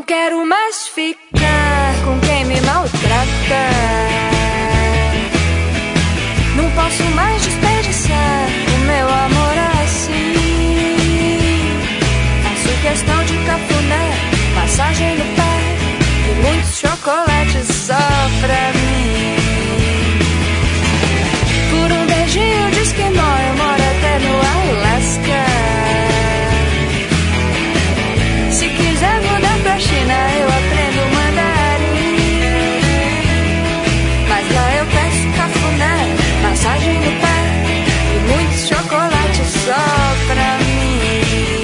quero mais ficar com quem me maltrata. Não posso mais desperdiçar o meu amor assim. Faço questão de cafuné, massagem no pé e muitos chocolates só pra mim. Por um beijinho de esquimó eu moro até no Alasca. Se quiser mudar pra China eu aprendo mandarim. Mas lá eu peço cafuné, massagem no pé e muitos chocolates só pra mim.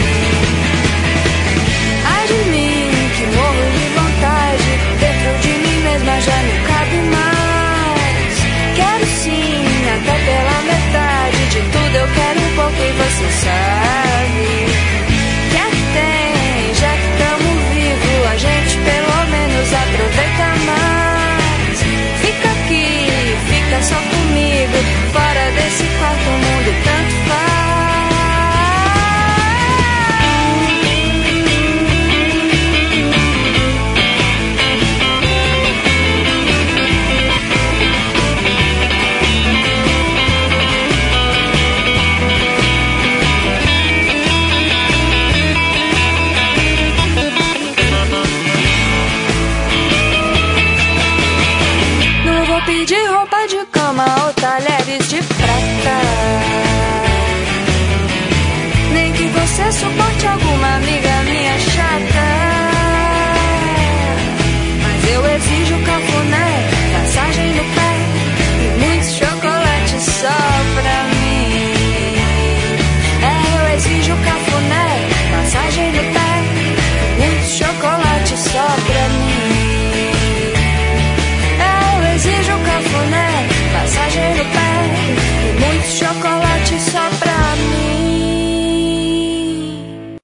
Ai de mim que morro de vontade, dentro de mim mesma já não cabe mais. Quero sim, até pela metade de tudo eu quero um pouco e você sabe. Quer tem, já que tamo vivo, a gente pelo menos aproveita mais. Fica aqui, fica só comigo, fora desse quarto mundo tanto faz. Não vou pedir roupa de cama ou talheres de prata, nem que você suporte alguma amiga minha chata. Mas eu exijo cafuné, massagem no pé e muitos chocolates só pra mim. Eu exijo cafuné, massagem no pé e muitos chocolates só pra mim. Eu exijo cafuné, massagem no pé e muitos chocolates só pra mim.